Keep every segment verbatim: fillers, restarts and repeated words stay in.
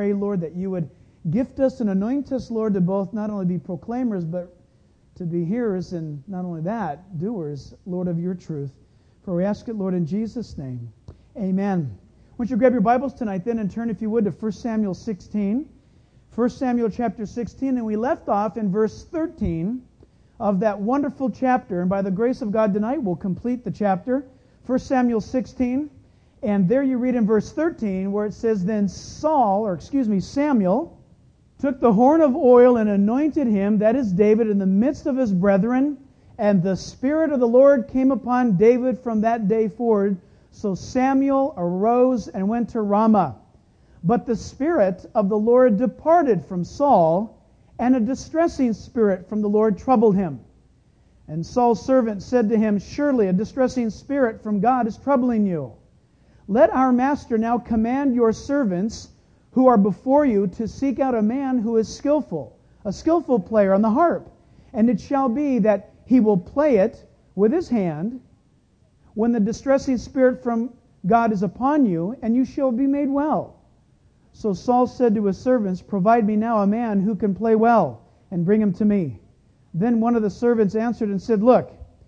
Pray, Lord, that you would gift us and anoint us, Lord, to both not only be proclaimers, but to be hearers, and not only that, doers, Lord, of your truth. For we ask it, Lord, in Jesus' name. Amen. I want you to grab your Bibles tonight then and turn, if you would, to First Samuel sixteen. First Samuel chapter sixteen, and we left off in verse thirteen of that wonderful chapter. And by the grace of God tonight, we'll complete the chapter. First Samuel sixteen. And there you read in verse thirteen where it says, Then Saul, or excuse me, Samuel, took the horn of oil and anointed him, that is David, in the midst of his brethren. And the Spirit of the Lord came upon David from that day forward. So Samuel arose and went to Ramah. But the Spirit of the Lord departed from Saul, and a distressing spirit from the Lord troubled him. And Saul's servant said to him, Surely a distressing spirit from God is troubling you. Let our master now command your servants who are before you to seek out a man who is skillful, a skillful player on the harp. And it shall be that he will play it with his hand when the distressing spirit from God is upon you, and you shall be made well. So Saul said to his servants, Provide me now a man who can play well, and bring him to me. Then one of the servants answered and said, Look,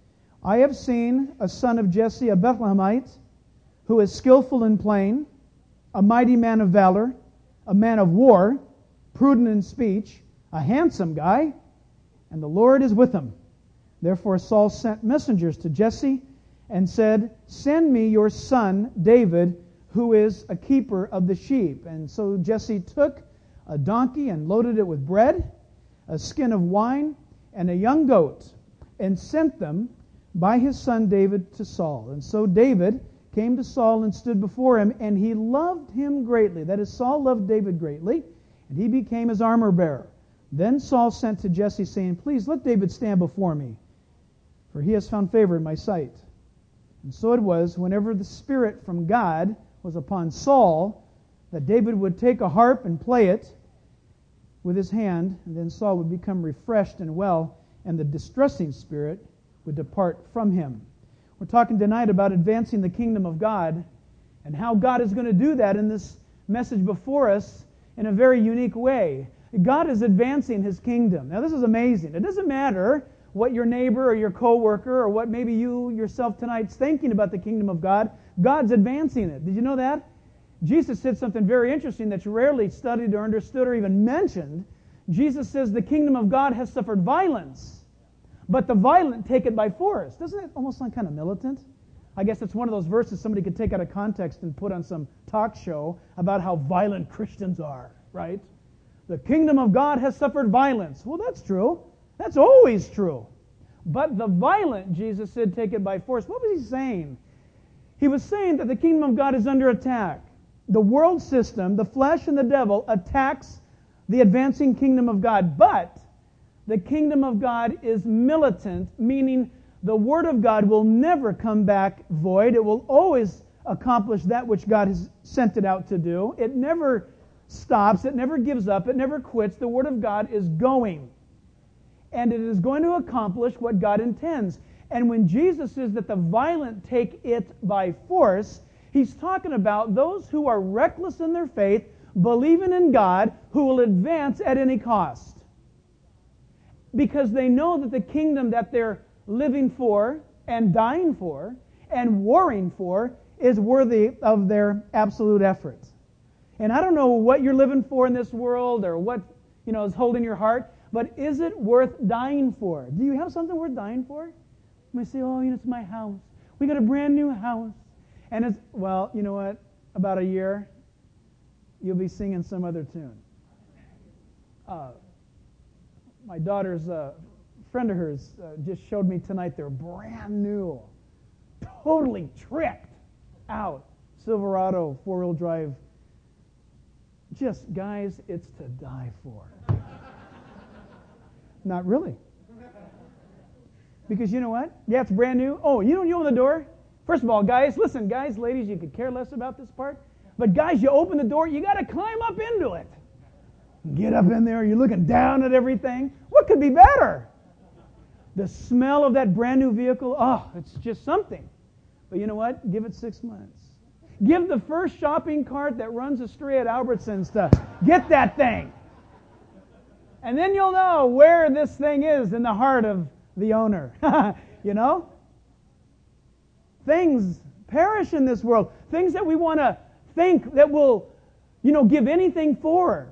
I have seen a son of Jesse, a Bethlehemite, who is skillful in playing, a mighty man of valor, a man of war, prudent in speech, a handsome guy, and the Lord is with him. Therefore Saul sent messengers to Jesse and said, Send me your son David, who is a keeper of the sheep. And so Jesse took a donkey and loaded it with bread, a skin of wine, and a young goat, and sent them by his son David to Saul. And so David came to Saul and stood before him, and he loved him greatly. That is, Saul loved David greatly, and he became his armor bearer. Then Saul sent to Jesse, saying, Please let David stand before me, for he has found favor in my sight. And so it was, whenever the Spirit from God was upon Saul, that David would take a harp and play it with his hand, and then Saul would become refreshed and well, and the distressing spirit would depart from him. We're talking tonight about advancing the kingdom of God and how God is going to do that in this message before us in a very unique way. God is advancing His kingdom. Now this is amazing. It doesn't matter what your neighbor or your coworker or what maybe you yourself tonight's thinking about the kingdom of God. God's advancing it. Did you know that? Jesus said something very interesting that's rarely studied or understood or even mentioned. Jesus says the kingdom of God has suffered violence, but the violent take it by force. Doesn't it almost sound kind of militant? I guess it's one of those verses somebody could take out of context and put on some talk show about how violent Christians are, right? The kingdom of God has suffered violence. Well, that's true. That's always true. But the violent, Jesus said, take it by force. What was He saying? He was saying that the kingdom of God is under attack. The world system, the flesh and the devil, attacks the advancing kingdom of God. But the kingdom of God is militant, meaning the Word of God will never come back void. It will always accomplish that which God has sent it out to do. It never stops. It never gives up. It never quits. The Word of God is going. And it is going to accomplish what God intends. And when Jesus says that the violent take it by force, He's talking about those who are reckless in their faith, believing in God, who will advance at any cost. Because they know that the kingdom that they're living for and dying for and warring for is worthy of their absolute efforts. And I don't know what you're living for in this world or what, you know, is holding your heart, but is it worth dying for? Do you have something worth dying for? You might say, oh, you know, it's my house. We got a brand new house. And it's, well, you know what? About a year, you'll be singing some other tune. Uh, my daughter's uh, friend of hers uh, just showed me tonight they're brand new, totally tricked out Silverado four-wheel drive. Just, guys, it's to die for. Not really. Because you know what? Yeah, it's brand new. Oh, you don't you open the door? First of all, guys, listen, guys, ladies, you could care less about this part. But guys, you open the door, you got to climb up into it. Get up in there, you're looking down at everything. What could be better? The smell of that brand new vehicle, oh, it's just something. But you know what? Give it six months. Give the first shopping cart that runs astray at Albertsons to get that thing. And then you'll know where this thing is in the heart of the owner. You know? Things perish in this world. Things that we want to think that we'll, you know, give anything for.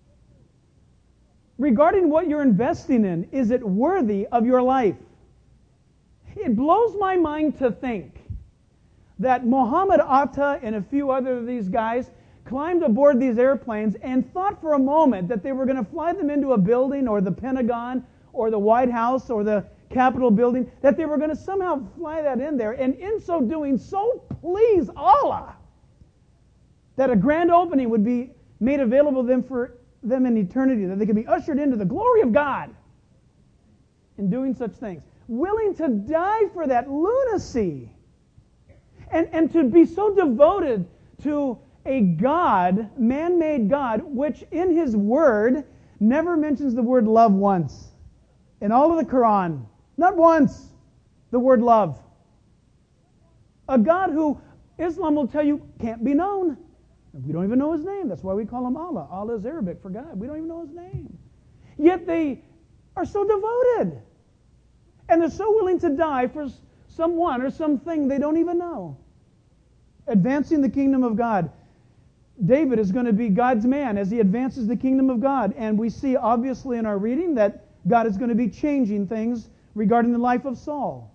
Regarding what you're investing in, is it worthy of your life? It blows my mind to think that Muhammad Atta and a few other of these guys climbed aboard these airplanes and thought for a moment that they were going to fly them into a building or the Pentagon or the White House or the Capitol building, that they were going to somehow fly that in there, and in so doing, so please Allah that a grand opening would be made available to them for them in eternity, that they could be ushered into the glory of God in doing such things. Willing to die for that lunacy. And, and to be so devoted to a God, man-made God, which in His Word never mentions the word love once. In all of the Quran, not once, the word love. A God who Islam will tell you can't be known. We don't even know His name. That's why we call Him Allah. Allah is Arabic for God. We don't even know His name. Yet they are so devoted. And they're so willing to die for someone or something they don't even know. Advancing the kingdom of God. David is going to be God's man as he advances the kingdom of God. And we see obviously in our reading that God is going to be changing things regarding the life of Saul.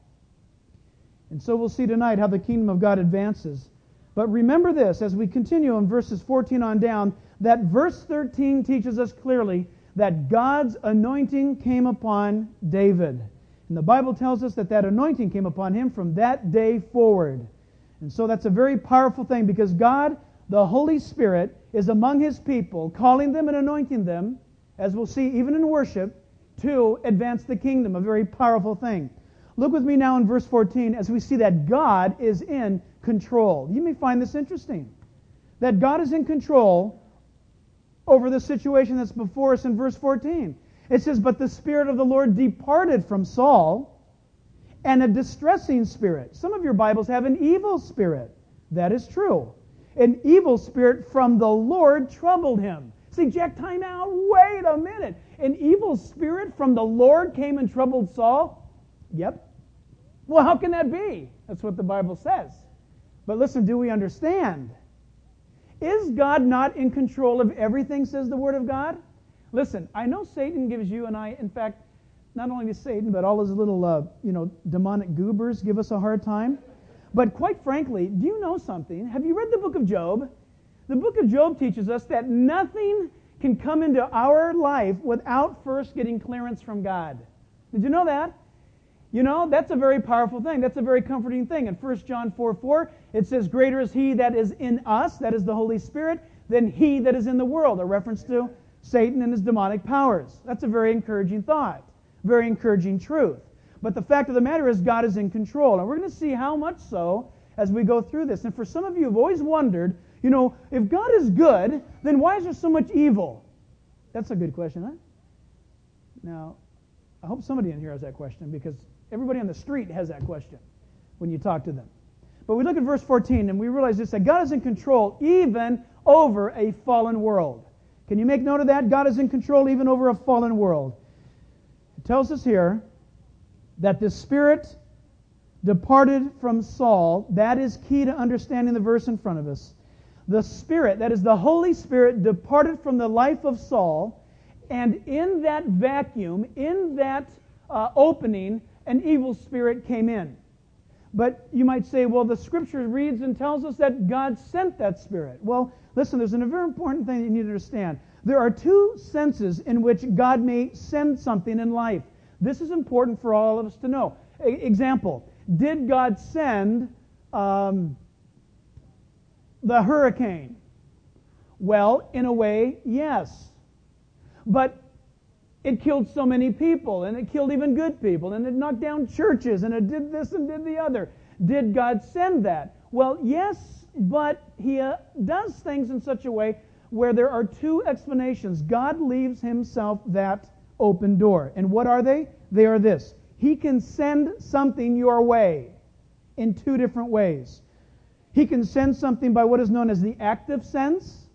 And so we'll see tonight how the kingdom of God advances. But remember this, as we continue in verses fourteen on down, that verse thirteen teaches us clearly that God's anointing came upon David. And the Bible tells us that that anointing came upon him from that day forward. And so that's a very powerful thing, because God, the Holy Spirit, is among His people, calling them and anointing them, as we'll see even in worship, to advance the kingdom, a very powerful thing. Look with me now in verse fourteen as we see that God is in control. You may find this interesting, that God is in control over the situation that's before us in verse fourteen. It says, "But the Spirit of the Lord departed from Saul, and a distressing spirit." Some of your Bibles have an evil spirit. That is true. An evil spirit from the Lord troubled him. See, Jack, time out. Wait a minute. An evil spirit from the Lord came and troubled Saul? Yep. Well, how can that be? That's what the Bible says. But listen, do we understand? Is God not in control of everything, says the Word of God? Listen, I know Satan gives you and I, in fact, not only Satan, but all his little, uh, you know, demonic goobers give us a hard time. But quite frankly, do you know something? Have you read the book of Job? The book of Job teaches us that nothing can come into our life without first getting clearance from God. Did you know that? You know, that's a very powerful thing. That's a very comforting thing. In First John four four, it says, "Greater is He that is in us," that is the Holy Spirit, "than he that is in the world," a reference to Satan and his demonic powers. That's a very encouraging thought, very encouraging truth. But the fact of the matter is God is in control. And we're going to see how much so as we go through this. And for some of you who've always wondered, you know, if God is good, then why is there so much evil? That's a good question, huh? Now, I hope somebody in here has that question, because everybody on the street has that question when you talk to them. But we look at verse fourteen and we realize this, that God is in control even over a fallen world. Can you make note of that? God is in control even over a fallen world. It tells us here that the Spirit departed from Saul. That is key to understanding the verse in front of us. The Spirit, that is the Holy Spirit, departed from the life of Saul, and in that vacuum, in that uh, opening, an evil spirit came in. But you might say, well, the Scripture reads and tells us that God sent that Spirit. Well, listen, there's a very important thing that you need to understand. There are two senses in which God may send something in life. This is important for all of us to know. E- example, did God send um, the hurricane? Well, in a way, yes. But it killed so many people, and it killed even good people, and it knocked down churches, and it did this and did the other. Did God send that? Well, yes, but He uh, does things in such a way where there are two explanations. God leaves Himself that open door. And what are they? They are this. He can send something your way in two different ways. He can send something by what is known as the active sense,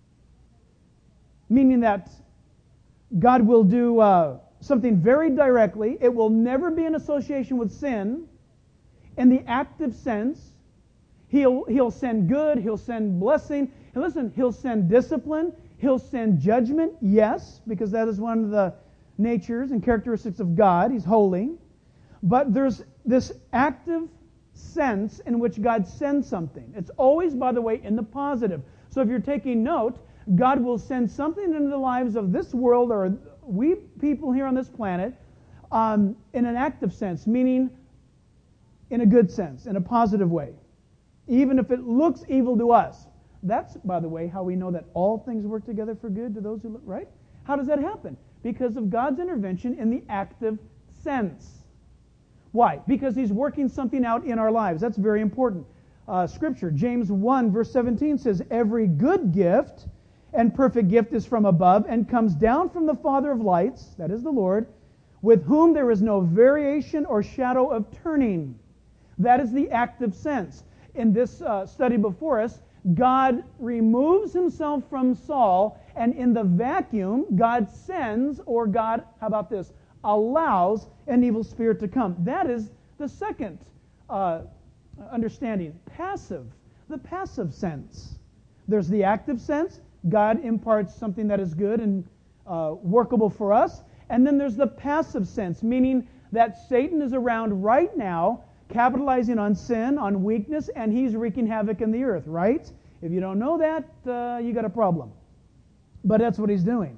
meaning that God will do uh, something very directly. It will never be in association with sin. In the active sense, he'll, he'll send good, he'll send blessing. And listen, he'll send discipline, he'll send judgment, yes, because that is one of the natures and characteristics of God. He's holy. But there's this active sense in which God sends something. It's always, by the way, in the positive. So if you're taking note, God will send something into the lives of this world, or we people here on this planet, um, in an active sense, meaning in a good sense, in a positive way. Even if it looks evil to us. That's, by the way, how we know that all things work together for good to those who look, right? How does that happen? Because of God's intervention in the active sense. Why? Because He's working something out in our lives. That's very important. Uh, scripture, James one, verse seventeen says, every good gift and perfect gift is from above and comes down from the Father of lights, that is the Lord, with whom there is no variation or shadow of turning. That is the active sense. In this uh, study before us, God removes Himself from Saul, and in the vacuum, God sends, or God, how about this, allows an evil spirit to come. That is the second uh, understanding. Passive. The passive sense. There's the active sense. God imparts something that is good and uh, workable for us. And then there's the passive sense, meaning that Satan is around right now, capitalizing on sin, on weakness, and he's wreaking havoc in the earth, right? If you don't know that, uh, you got a problem. But that's what he's doing.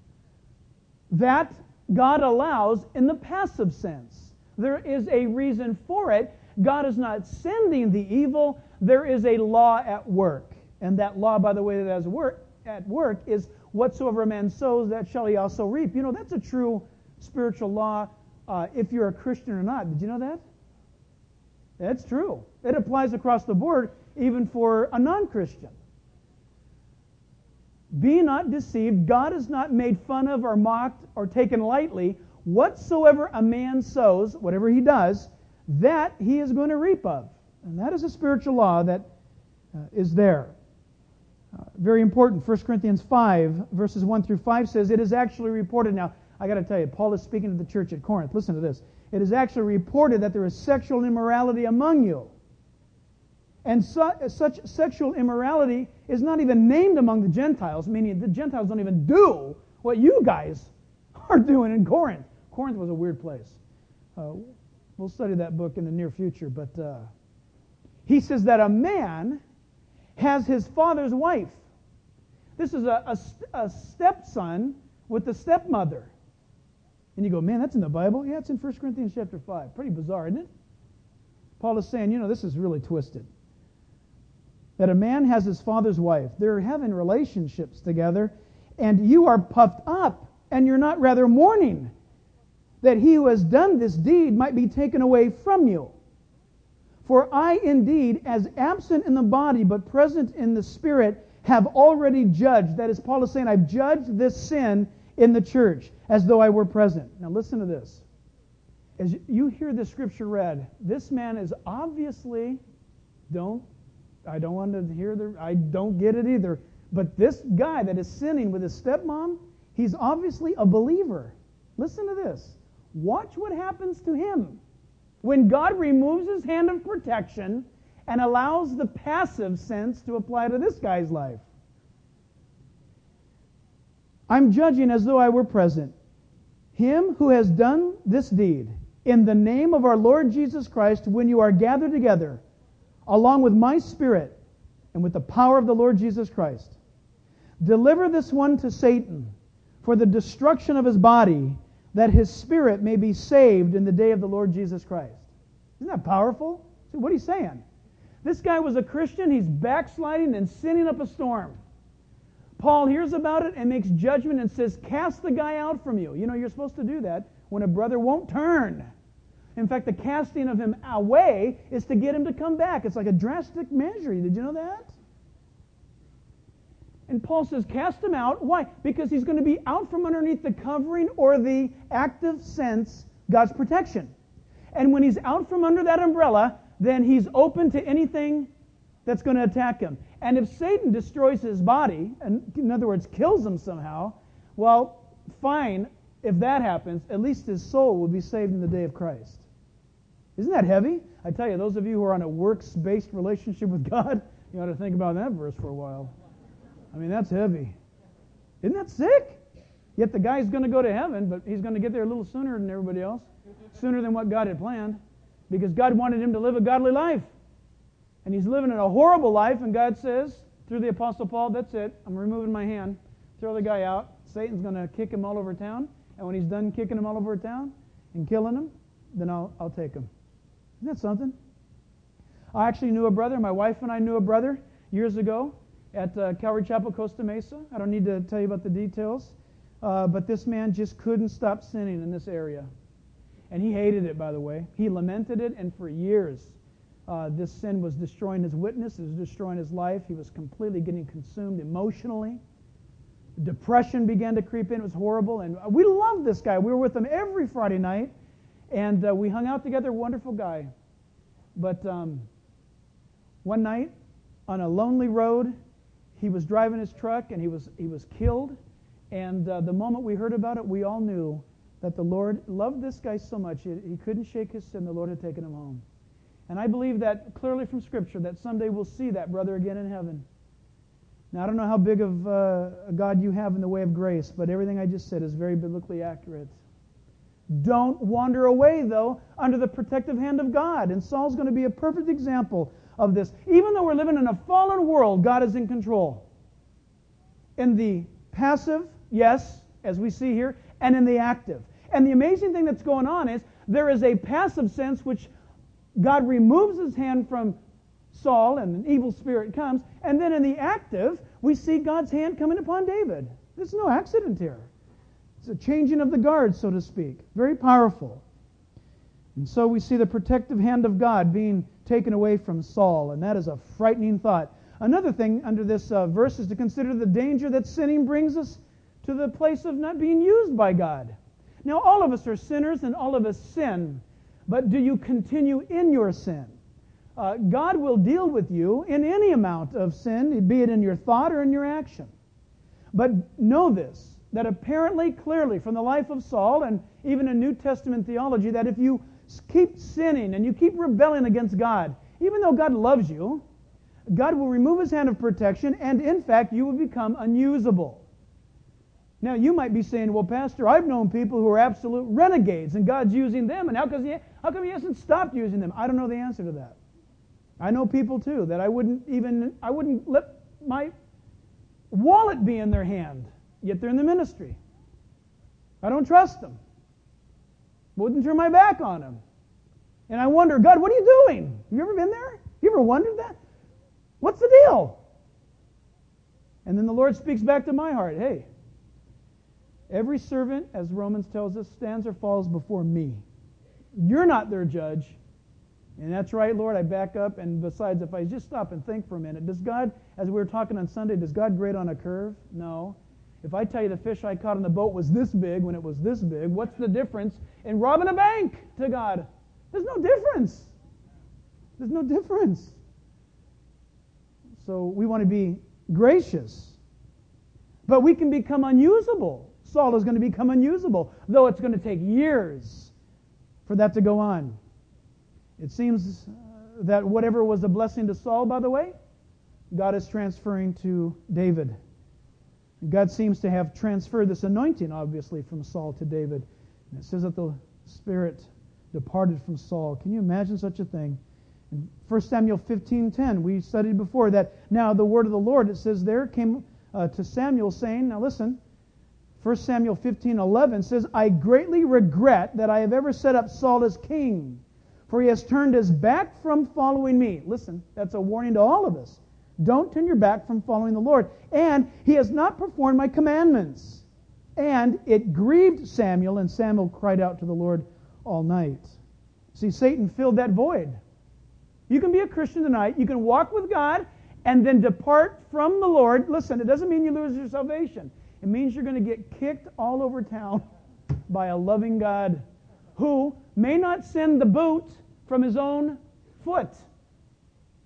That God allows in the passive sense. There is a reason for it. God is not sending the evil. There is a law at work. And that law, by the way, that is work, at work is whatsoever a man sows, that shall he also reap. You know, that's a true spiritual law uh, if you're a Christian or not. Did you know that? That's true. It applies across the board, even for a non-Christian. Be not deceived. God is not made fun of or mocked or taken lightly. Whatsoever a man sows, whatever he does, that he is going to reap of. And that is a spiritual law that uh, is there. Uh, very important. First Corinthians five, verses one through five says, it is actually reported. Now, I got to tell you, Paul is speaking to the church at Corinth. Listen to this. It is actually reported that there is sexual immorality among you. And su- such sexual immorality is not even named among the Gentiles, meaning the Gentiles don't even do what you guys are doing in Corinth. Corinth was a weird place. Uh, we'll study that book in the near future. But uh, he says that a man has his father's wife. This is a, a, a stepson with the stepmother. And you go, man, that's in the Bible? Yeah, it's in First Corinthians chapter five. Pretty bizarre, isn't it? Paul is saying, you know, this is really twisted. That a man has his father's wife. They're having relationships together, and you are puffed up, and you're not rather mourning that he who has done this deed might be taken away from you. For I indeed, as absent in the body but present in the spirit, have already judged. That is, Paul is saying, I've judged this sin in the church as though I were present. Now listen to this. As you hear the scripture read, this man is obviously, don't, I don't want to hear the, I don't get it either. But this guy that is sinning with his stepmom, he's obviously a believer. Listen to this. Watch what happens to him when God removes his hand of protection and allows the passive sense to apply to this guy's life. I'm judging as though I were present him who has done this deed in the name of our Lord Jesus Christ when you are gathered together, along with my spirit and with the power of the Lord Jesus Christ. Deliver this one to Satan for the destruction of his body, that his spirit may be saved in the day of the Lord Jesus Christ. Isn't that powerful? See, what he's saying? This guy was a Christian. He's backsliding and sinning up a storm. Paul hears about it and makes judgment and says, cast the guy out from you. You know, you're supposed to do that when a brother won't turn. In fact, the casting of him away is to get him to come back. It's like a drastic measure. Did you know that? And Paul says, cast him out. Why? Because he's going to be out from underneath the covering or the active sense, God's protection. And when he's out from under that umbrella, then he's open to anything that's going to attack him. And if Satan destroys his body, and in other words, kills him somehow, well, fine, if that happens, at least his soul will be saved in the day of Christ. Isn't that heavy? I tell you, those of you who are on a works-based relationship with God, you ought to think about that verse for a while. I mean, that's heavy. Isn't that sick? Yet the guy's going to go to heaven, but he's going to get there a little sooner than everybody else, sooner than what God had planned, because God wanted him to live a godly life. And he's living in a horrible life, and God says, through the Apostle Paul, that's it, I'm removing my hand, throw the guy out. Satan's going to kick him all over town, and when he's done kicking him all over town and killing him, then I'll, I'll take him. Isn't that something? I actually knew a brother, my wife and I knew a brother years ago at uh, Calvary Chapel, Costa Mesa. I don't need to tell you about the details, uh, but this man just couldn't stop sinning in this area. And he hated it, by the way. He lamented it, and for years, uh, this sin was destroying his witness, it was destroying his life. He was completely getting consumed emotionally. Depression began to creep in. It was horrible. And we loved this guy. We were with him every Friday night, and uh, we hung out together. Wonderful guy. But um, one night, on a lonely road, he was driving his truck, and he was he was killed. And uh, the moment we heard about it, we all knew that the Lord loved this guy so much, he, he couldn't shake his sin. The Lord had taken him home. And I believe that clearly from Scripture, that someday we'll see that brother again in heaven. Now, I don't know how big of uh, a God you have in the way of grace, but everything I just said is very biblically accurate. Don't wander away, though, under the protective hand of God. And Saul's going to be a perfect example of this. Even though we're living in a fallen world, God is in control. In the passive, yes, as we see here, and in the active. And the amazing thing that's going on is there is a passive sense which God removes his hand from Saul and an evil spirit comes, and then in the active, we see God's hand coming upon David. There's no accident here. It's a changing of the guard, so to speak. Very powerful. And so we see the protective hand of God being taken away from Saul, and that is a frightening thought. Another thing under this uh, verse is to consider the danger that sinning brings us to the place of not being used by God. Now, all of us are sinners, and all of us sin, but do you continue in your sin? Uh, God will deal with you in any amount of sin, be it in your thought or in your action. But know this, that apparently, clearly, from the life of Saul and even in New Testament theology, that if you keep sinning and you keep rebelling against God, even though God loves you, God will remove his hand of protection, and in fact, you will become unusable. Now, you might be saying, well, Pastor, I've known people who are absolute renegades, and God's using them, and how come he, how come he hasn't stopped using them? I don't know the answer to that. I know people, too, that I wouldn't even, I wouldn't let my wallet be in their hand, yet they're in the ministry. I don't trust them. Wouldn't turn my back on them. And I wonder, God, what are you doing? Have you ever been there? You ever wondered that? What's the deal? And then the Lord speaks back to my heart, hey, every servant, as Romans tells us, stands or falls before me. You're not their judge. And that's right, Lord, I back up. And besides, if I just stop and think for a minute, does God, as we were talking on Sunday, does God grade on a curve? No. If I tell you the fish I caught on the boat was this big when it was this big, what's the difference in robbing a bank to God? There's no difference. There's no difference. So we want to be gracious. But we can become unusable. Saul is going to become unusable, though it's going to take years for that to go on. It seems that whatever was a blessing to Saul, by the way, God is transferring to David. God seems to have transferred this anointing, obviously, from Saul to David. And it says that the Spirit departed from Saul. Can you imagine such a thing? In First Samuel fifteen ten, we studied before that now the word of the Lord, it says there, came uh, to Samuel saying, now listen, First Samuel fifteen eleven says, I greatly regret that I have ever set up Saul as king, for he has turned his back from following me. Listen, that's a warning to all of us. Don't turn your back from following the Lord. And he has not performed my commandments. And it grieved Samuel, and Samuel cried out to the Lord all night. See, Satan filled that void. You can be a Christian tonight. You can walk with God and then depart from the Lord. Listen, it doesn't mean you lose your salvation. It means you're going to get kicked all over town by a loving God who may not send the boot from his own foot.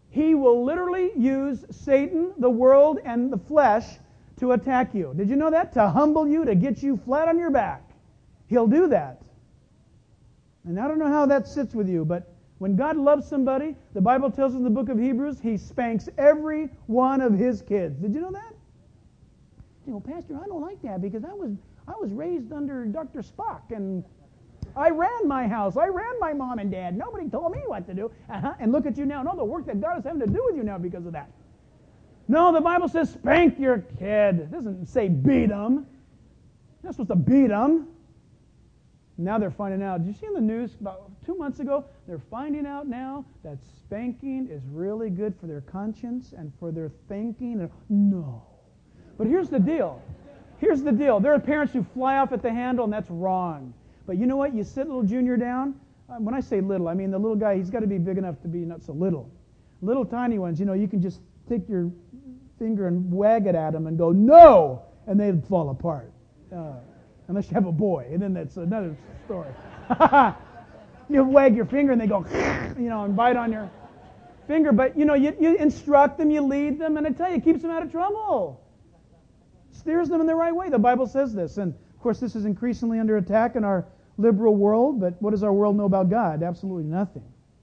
He will literally use Satan, the world, and the flesh to attack you. Did you know that? To humble you, to get you flat on your back. He'll do that. And I don't know how that sits with you, but when God loves somebody, the Bible tells us in the book of Hebrews, He spanks every one of His kids. Did you know that? You know, Pastor, I don't like that because I was I was raised under Doctor Spock, and I ran my house. I ran my mom and dad. Nobody told me what to do. Uh-huh. And look at you now. No, the work that God is having to do with you now because of that. No, the Bible says spank your kid. It doesn't say beat them. You're not supposed to beat them. Now they're finding out. Did you see in the news about two months ago? They're finding out now that spanking is really good for their conscience and for their thinking. No. But here's the deal. Here's the deal. There are parents who fly off at the handle, and that's wrong. But you know what? You sit little Junior down. Um, when I say little, I mean the little guy, he's got to be big enough to be not so little. Little tiny ones, you know, you can just take your finger and wag it at them and go, no! And they'd fall apart. Uh, unless you have a boy, and then that's another story. You wag your finger and they go, you know, and bite on your finger. But, you know, you, you instruct them, you lead them, and I tell you, it keeps them out of trouble. Steers them in the right way. The Bible says this. And, of course, this is increasingly under attack in our liberal world, but what does our world know about God? Absolutely nothing.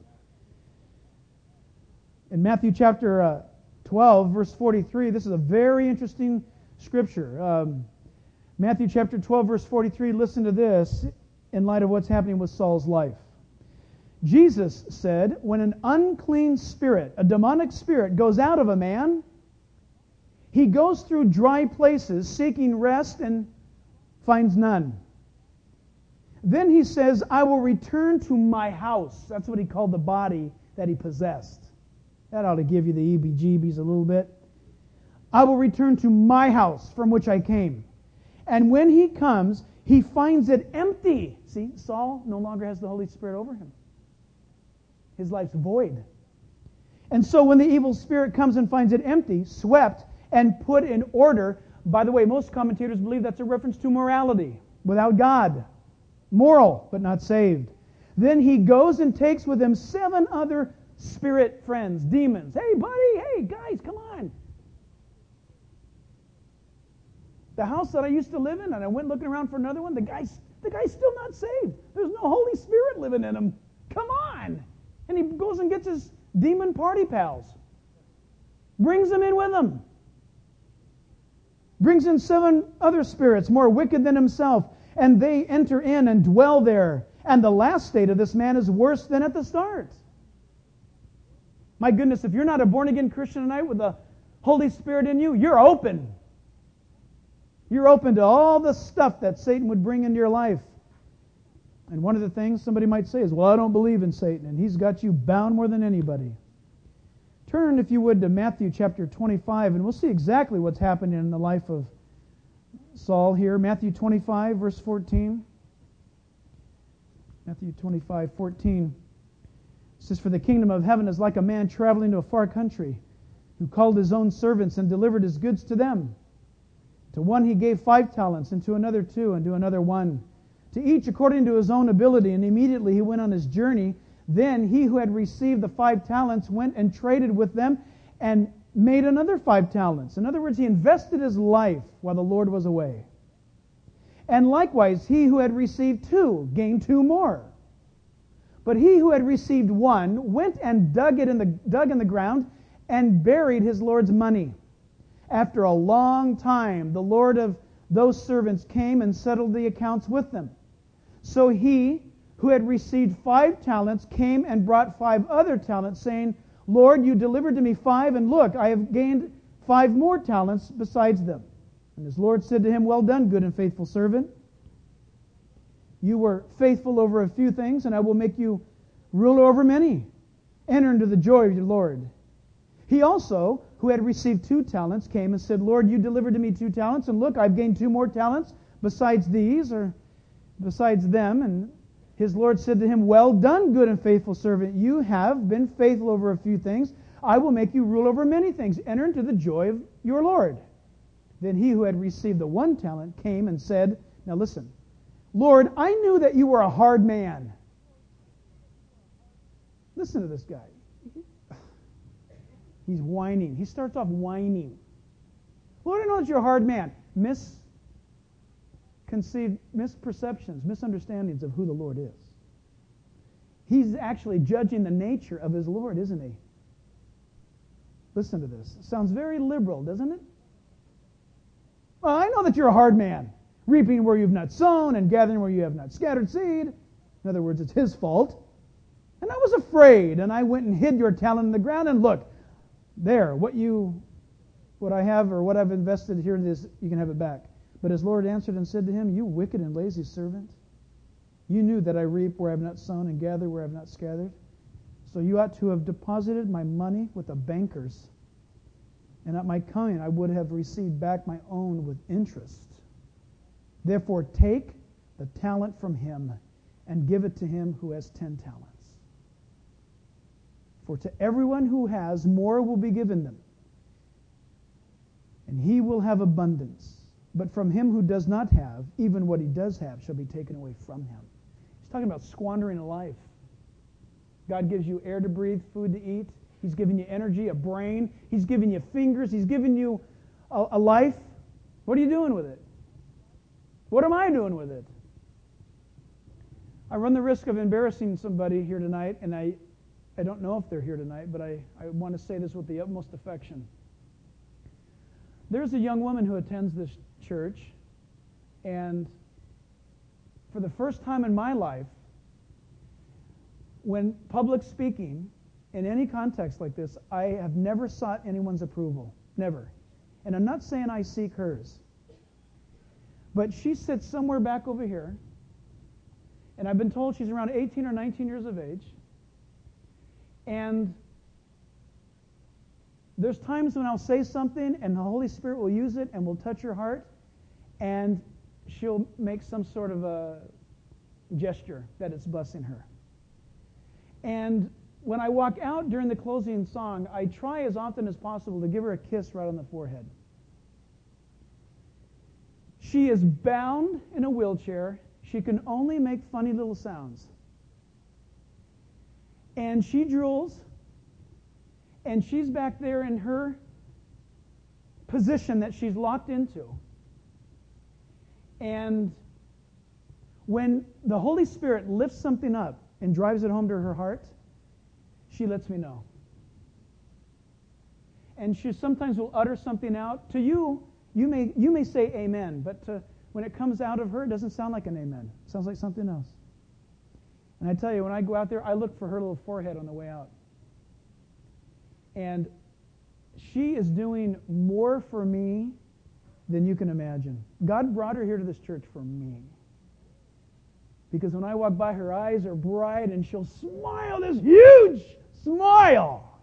In Matthew chapter uh, twelve, verse forty-three, this is a very interesting scripture. Um, Matthew chapter twelve, verse forty-three, listen to this in light of what's happening with Saul's life. Jesus said, when an unclean spirit, a demonic spirit, goes out of a man, he goes through dry places seeking rest and finds none. Then he says, I will return to my house. That's what he called the body that he possessed. That ought to give you the heebie-jeebies a little bit. I will return to my house from which I came. And when he comes, he finds it empty. See, Saul no longer has the Holy Spirit over him. His life's void. And so when the evil spirit comes and finds it empty, swept, and put in order, by the way, most commentators believe that's a reference to morality, without God. Moral, but not saved. Then he goes and takes with him seven other spirit friends, demons. Hey, buddy, hey, guys, come on. The house that I used to live in, and I went looking around for another one, the guy's, the guy's still not saved. There's no Holy Spirit living in him. Come on. And he goes and gets his demon party pals. Brings them in with him. Brings in seven other spirits more wicked than himself, and they enter in and dwell there. And the last state of this man is worse than at the start. My goodness, if you're not a born-again Christian tonight with the Holy Spirit in you, you're open. You're open to all the stuff that Satan would bring into your life. And one of the things somebody might say is, well, I don't believe in Satan, and he's got you bound more than anybody. Turn, if you would, to Matthew chapter twenty-five, and we'll see exactly what's happening in the life of Saul here. Matthew twenty-five, verse fourteen. Matthew twenty-five, fourteen. It says, for the kingdom of heaven is like a man traveling to a far country, who called his own servants and delivered his goods to them. To one he gave five talents, and to another two, and to another one, to each according to his own ability. And immediately he went on his journey. Then he who had received the five talents went and traded with them and made another five talents. In other words, he invested his life while the Lord was away. And likewise, he who had received two gained two more. But he who had received one went and dug it in the dug in the ground and buried his Lord's money. After a long time, the Lord of those servants came and settled the accounts with them. So he who had received five talents came and brought five other talents, saying, Lord, you delivered to me five, and look, I have gained five more talents besides them. And his Lord said to him, well done, good and faithful servant. You were faithful over a few things, and I will make you ruler over many. Enter into the joy of your Lord. He also, who had received two talents, came and said, Lord, you delivered to me two talents, and look, I've gained two more talents besides these, or besides them. And his Lord said to him, well done, good and faithful servant. You have been faithful over a few things. I will make you rule over many things. Enter into the joy of your Lord. Then he who had received the one talent came and said, now listen, Lord, I knew that you were a hard man. Listen to this guy. He's whining. He starts off whining. Lord, I know that you're a hard man. Misconceived, misperceptions, misunderstandings of who the Lord is. He's actually judging the nature of his Lord, isn't he? Listen to this. It sounds very liberal, doesn't it? Well, I know that you're a hard man, reaping where you've not sown and gathering where you have not scattered seed. In other words, it's his fault. And I was afraid, and I went and hid your talent in the ground, and look, there, what you, what I have or what I've invested here, this, you can have it back. But his Lord answered and said to him, you wicked and lazy servant, you knew that I reap where I have not sown and gather where I have not scattered. So you ought to have deposited my money with the bankers, and at my coming I would have received back my own with interest. Therefore take the talent from him and give it to him who has ten talents. For to everyone who has, more will be given them, and he will have abundance. But from him who does not have, even what he does have shall be taken away from him. He's talking about squandering a life. God gives you air to breathe, food to eat. He's given you energy, a brain. He's given you fingers. He's given you a, a life. What are you doing with it? What am I doing with it? I run the risk of embarrassing somebody here tonight, and I, I don't know if they're here tonight, but I, I want to say this with the utmost affection. There's a young woman who attends this church, and for the first time in my life, when public speaking in any context like this, I have never sought anyone's approval. Never. And I'm not saying I seek hers. But she sits somewhere back over here, and I've been told she's around eighteen or nineteen years of age. And there's times when I'll say something and the Holy Spirit will use it and will touch her heart, and she'll make some sort of a gesture that it's blessing her. And when I walk out during the closing song, I try as often as possible to give her a kiss right on the forehead. She is bound in a wheelchair. She can only make funny little sounds. And she drools, and she's back there in her position that she's locked into. And when the Holy Spirit lifts something up and drives it home to her heart, she lets me know. And she sometimes will utter something out. To you, you may you may say amen, but to, when it comes out of her, it doesn't sound like an amen. It sounds like something else. And I tell you, when I go out there, I look for her little forehead on the way out. And she is doing more for me than you can imagine. God brought her here to this church for me. Because when I walk by, her eyes are bright, and she'll smile this huge smile.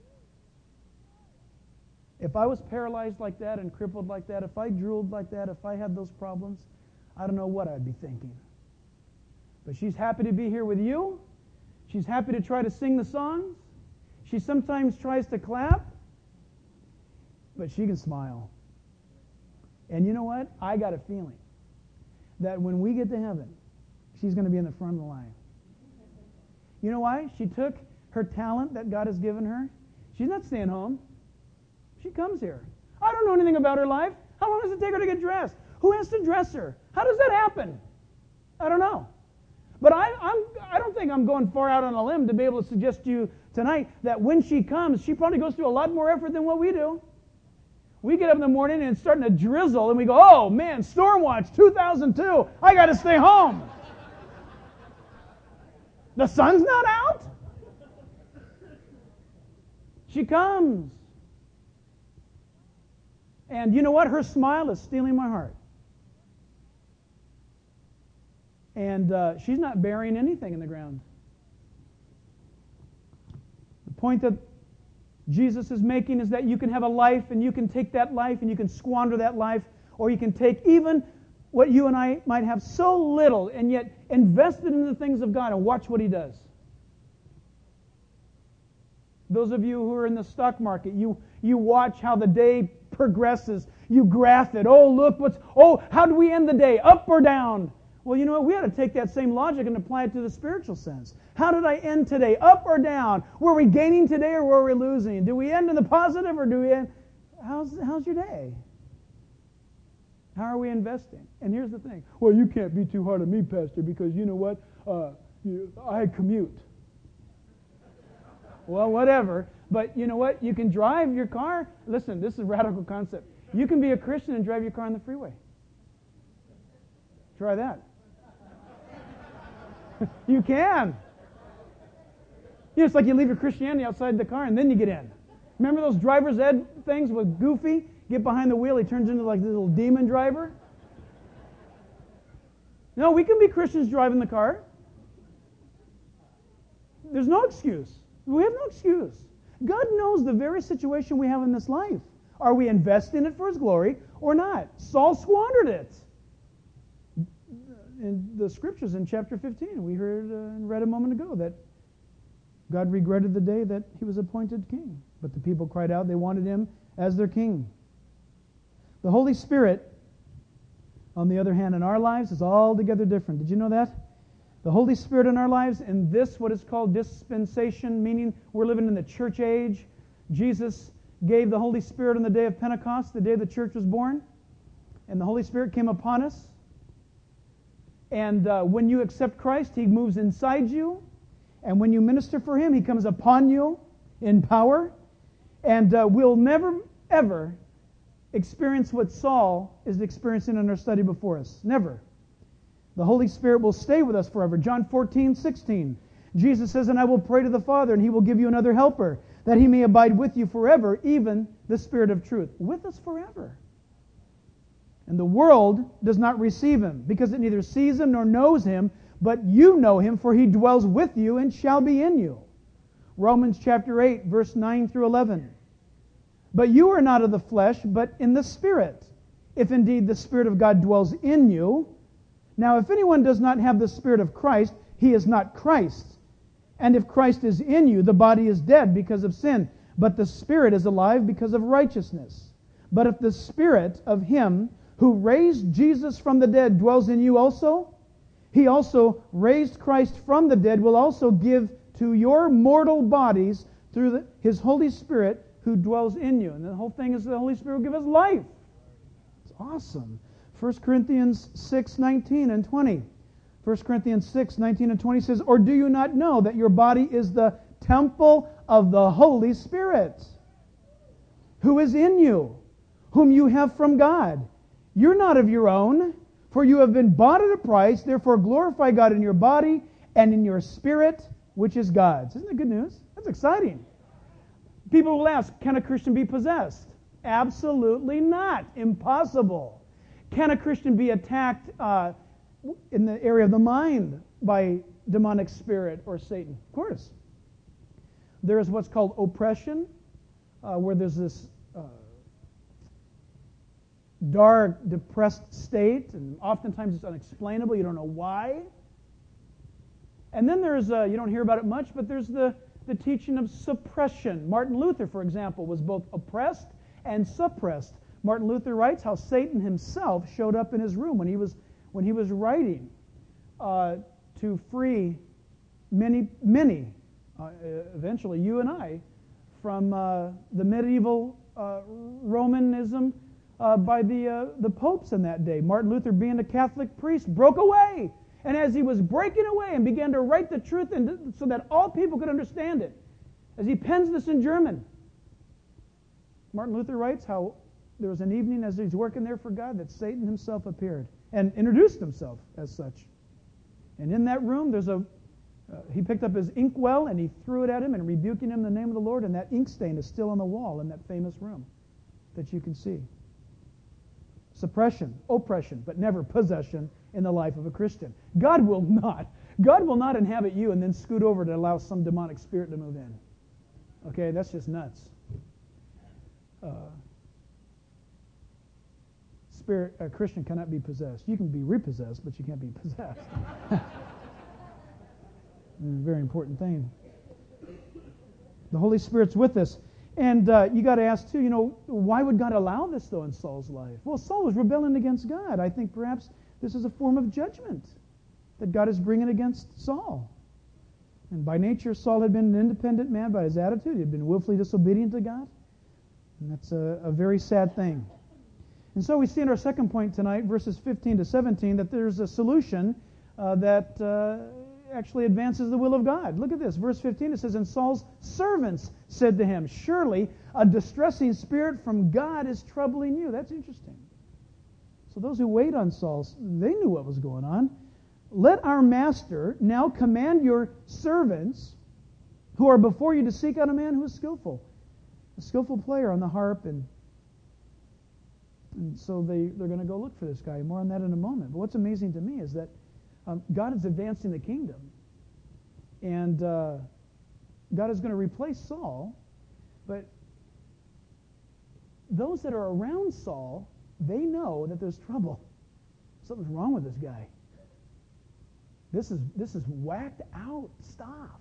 If I was paralyzed like that and crippled like that, if I drooled like that, if I had those problems, I don't know what I'd be thinking. But she's happy to be here with you. She's happy to try to sing the songs. She sometimes tries to clap, but she can smile. And you know what? I got a feeling that when we get to heaven, she's going to be in the front of the line. You know why? She took her talent that God has given her. She's not staying home. She comes here. I don't know anything about her life. How long does it take her to get dressed? Who has to dress her? How does that happen? I don't know. But I, I'm, I don't think I'm going far out on a limb to be able to suggest to you tonight that when she comes, she probably goes through a lot more effort than what we do. We get up in the morning and it's starting to drizzle, and we go, oh, man, Stormwatch two thousand two, I got to stay home. The sun's not out. She comes. And you know what? Her smile is stealing my heart. And uh, she's not burying anything in the ground. The point that Jesus is making is that you can have a life, and you can take that life and you can squander that life, or you can take even what you and I might have so little and yet invest it in the things of God and watch what He does. Those of you who are in the stock market, you, you watch how the day progresses. You graph it. Oh, look, what's, oh, how do we end the day? Up or down? Well, you know what? We ought to take that same logic and apply it to the spiritual sense. How did I end today? Up or down? Were we gaining today or were we losing? Do we end in the positive or do we end? How's, how's your day? How are we investing? And here's the thing. Well, you can't be too hard on me, Pastor, because you know what? Uh, you, I commute. Well, whatever. But you know what? You can drive your car. Listen, this is a radical concept. You can be a Christian and drive your car on the freeway. Try that. You can. You know, it's like you leave your Christianity outside the car and then you get in. Remember those driver's ed things with Goofy? Get behind the wheel, he turns into like this little demon driver. No, we can be Christians driving the car. There's no excuse. We have no excuse. God knows the very situation we have in this life. Are we investing it for His glory or not? Saul squandered it. In the scriptures in chapter fifteen, we heard uh, and read a moment ago that God regretted the day that He was appointed king. But the people cried out, they wanted Him as their king. The Holy Spirit, on the other hand, in our lives is altogether different. Did you know that? The Holy Spirit in our lives, in this, what is called dispensation, meaning we're living in the church age. Jesus gave the Holy Spirit on the day of Pentecost, the day the church was born. And the Holy Spirit came upon us. And uh, when you accept Christ, He moves inside you. And when you minister for Him, He comes upon you in power. And uh, we'll never, ever experience what Saul is experiencing in our study before us. Never. The Holy Spirit will stay with us forever. John fourteen, sixteen. Jesus says, and I will pray to the Father, and He will give you another helper, that He may abide with you forever, even the Spirit of truth. With us forever. And the world does not receive Him, because it neither sees Him nor knows Him, but you know Him, for He dwells with you and shall be in you. Romans chapter eight, verse nine through eleven. But you are not of the flesh, but in the Spirit, if indeed the Spirit of God dwells in you. Now, if anyone does not have the Spirit of Christ, he is not Christ. And if Christ is in you, the body is dead because of sin, but the Spirit is alive because of righteousness. But if the Spirit of Him who raised Jesus from the dead dwells in you also, He also raised Christ from the dead, will also give to your mortal bodies through the, His Holy Spirit who dwells in you. And the whole thing is the Holy Spirit will give us life. It's awesome. First Corinthians six, nineteen and twenty. First Corinthians six, nineteen and twenty says, or do you not know that your body is the temple of the Holy Spirit, who is in you, whom you have from God? You're not of your own, for you have been bought at a price. Therefore glorify God in your body and in your spirit, which is God's. Isn't that good news? That's exciting. People will ask, can a Christian be possessed? Absolutely not. Impossible. Can a Christian be attacked uh, in the area of the mind by demonic spirit or Satan? Of course. There is what's called oppression, uh, where there's this uh, dark, depressed state, and oftentimes it's unexplainable. You don't know why. And then there's, uh, you don't hear about it much, but there's the, the teaching of suppression. Martin Luther, for example, was both oppressed and suppressed. Martin Luther writes how Satan himself showed up in his room when he was when he was writing uh, to free many, many, uh, eventually you and I, from uh, the medieval uh, Romanism uh, by the uh, the popes in that day. Martin Luther, being a Catholic priest, broke away. And as he was breaking away and began to write the truth and so that all people could understand it, as he pens this in German, Martin Luther writes how there was an evening as he's working there for God that Satan himself appeared and introduced himself as such. And in that room, there's a uh, he picked up his inkwell and he threw it at him and rebuking him in the name of the Lord, and that ink stain is still on the wall in that famous room that you can see. Suppression, oppression, but never possession in the life of a Christian. God will not. God will not inhabit you and then scoot over to allow some demonic spirit to move in. Okay, that's just nuts. Uh, spirit, a Christian cannot be possessed. You can be repossessed, but you can't be possessed. It's a very important thing. The Holy Spirit's with us. And uh, you got to ask, too, you know, why would God allow this, though, in Saul's life? Well, Saul was rebelling against God. I think perhaps this is a form of judgment that God is bringing against Saul. And by nature, Saul had been an independent man by his attitude. He had been willfully disobedient to God. And that's a, a very sad thing. And so we see in our second point tonight, verses fifteen to seventeen, that there's a solution uh, that uh, actually advances the will of God. Look at this. Verse fifteen, it says, "And Saul's servants said to him, 'Surely a distressing spirit from God is troubling you.'" That's interesting. So those who wait on Saul, they knew what was going on. "Let our master now command your servants who are before you to seek out a man who is skillful." A skillful player on the harp, and and so they, they're going to go look for this guy. More on that in a moment. But what's amazing to me is that um, God is advancing the kingdom. And uh, God is going to replace Saul, but those that are around Saul, they know that there's trouble. Something's wrong with this guy. This is this is whacked out stuff.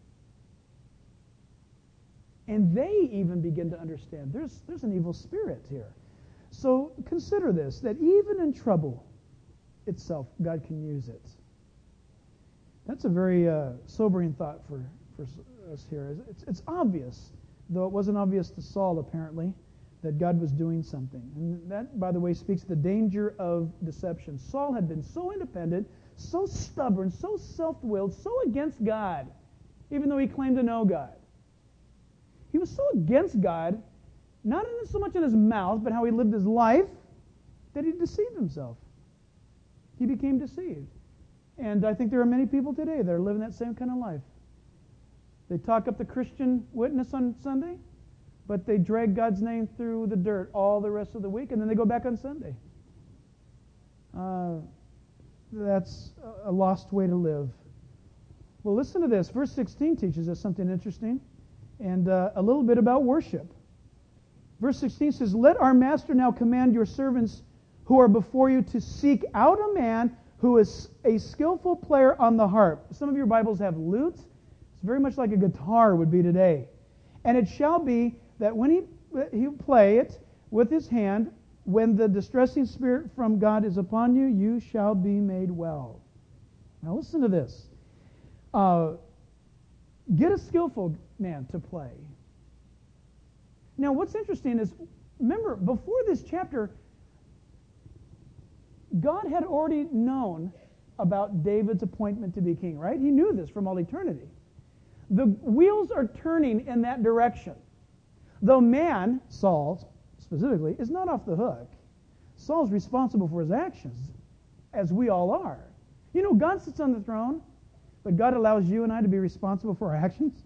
And they even begin to understand there's there's an evil spirit here. So consider this, that even in trouble itself, God can use it. That's a very uh, sobering thought for, for us here. It's, it's obvious, though it wasn't obvious to Saul apparently, that God was doing something. And that, by the way, speaks to the danger of deception. Saul had been so independent, so stubborn, so self-willed, so against God, even though he claimed to know God. He was so against God, not in so much in his mouth, but how he lived his life, that he deceived himself. He became deceived. And I think there are many people today that are living that same kind of life. They talk up the Christian witness on Sunday, but they drag God's name through the dirt all the rest of the week, and then they go back on Sunday. Uh, that's a lost way to live. Well, listen to this. Verse sixteen teaches us something interesting, and uh, a little bit about worship. Verse sixteen says, "Let our master now command your servants who are before you to seek out a man who is a skillful player on the harp." Some of your Bibles have lutes. It's very much like a guitar would be today. "And it shall be that when he he play it with his hand, when the distressing spirit from God is upon you, you shall be made well." Now listen to this. Uh, get a skillful man to play. Now what's interesting is, remember, before this chapter, God had already known about David's appointment to be king, right? He knew this from all eternity. The wheels are turning in that direction. Though man, Saul specifically, is not off the hook. Saul's responsible for his actions, as we all are. You know, God sits on the throne, but God allows you and I to be responsible for our actions.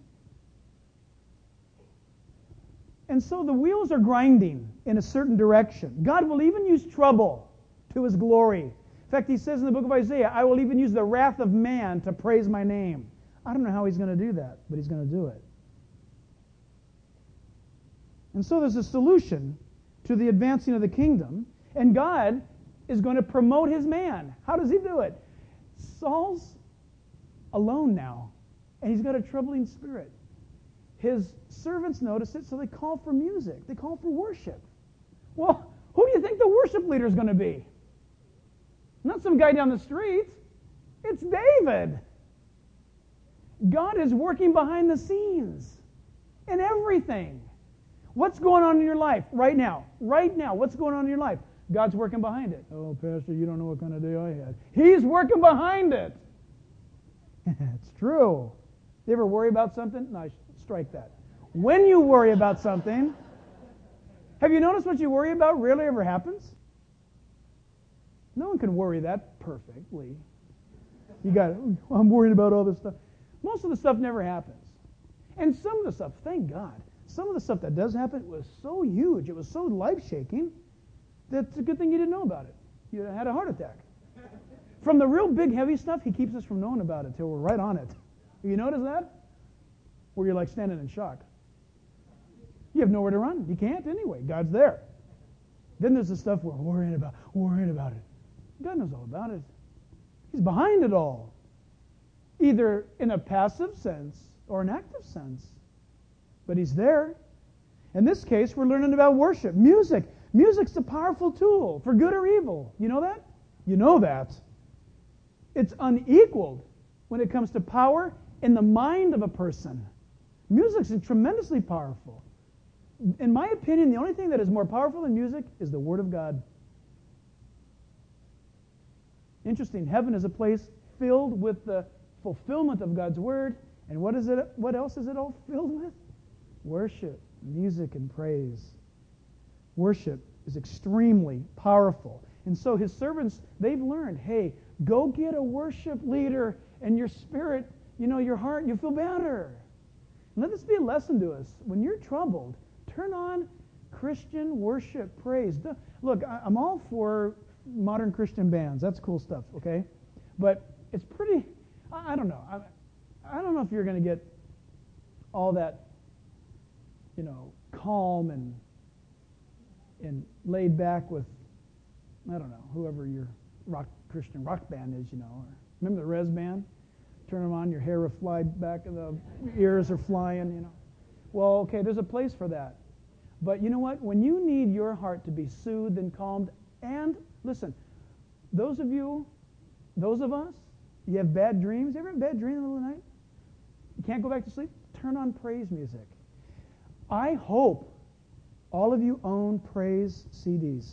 And so the wheels are grinding in a certain direction. God will even use trouble to his glory. In fact, he says in the book of Isaiah, "I will even use the wrath of man to praise my name." I don't know how he's going to do that, but he's going to do it. And so there's a solution to the advancing of the kingdom, and God is going to promote his man. How does he do it? Saul's alone now, and he's got a troubling spirit. His servants notice it, so they call for music. They call for worship. Well, who do you think the worship leader is going to be? Not some guy down the street. It's David. God is working behind the scenes in everything. What's going on in your life right now? Right now, what's going on in your life? God's working behind it. "Oh, Pastor, you don't know what kind of day I had." He's working behind it. It's true. You ever worry about something? No, strike that. When you worry about something, have you noticed what you worry about rarely ever happens? No one can worry that perfectly. You got, "I'm worried about all this stuff." Most of the stuff never happens. And some of the stuff, thank God, some of the stuff that does happen was so huge, it was so life-shaking, that it's a good thing you didn't know about it. You had a heart attack. From the real big, heavy stuff, he keeps us from knowing about it till we're right on it. You notice that? Where you're like standing in shock. You have nowhere to run. You can't anyway. God's there. Then there's the stuff we're worrying about, worrying about it. God knows all about it. He's behind it all. Either in a passive sense or an active sense. But he's there. In this case, we're learning about worship. Music. Music's a powerful tool for good or evil. You know that? You know that. It's unequaled when it comes to power in the mind of a person. Music's tremendously powerful. In my opinion, the only thing that is more powerful than music is the Word of God. Interesting. Heaven is a place filled with the fulfillment of God's Word. And what is it? What else is it all filled with? Worship, music, and praise. Worship is extremely powerful. And so his servants, they've learned, hey, go get a worship leader and your spirit, you know, your heart, you feel better. And let this be a lesson to us. When you're troubled, turn on Christian worship, praise. Look, I'm all for modern Christian bands. That's cool stuff, okay? But it's pretty, I don't know. I, I don't know if you're going to get all that, you know, calm and and laid back with, I don't know, whoever your rock Christian rock band is, you know. Or, remember the Res band? Turn them on, your hair will fly back, and the ears are flying, you know. Well, okay, there's a place for that. But you know what? When you need your heart to be soothed and calmed, and listen, those of you, those of us, you have bad dreams. You ever have a bad dream in the middle of the night? You can't go back to sleep? Turn on praise music. I hope all of you own praise C Ds.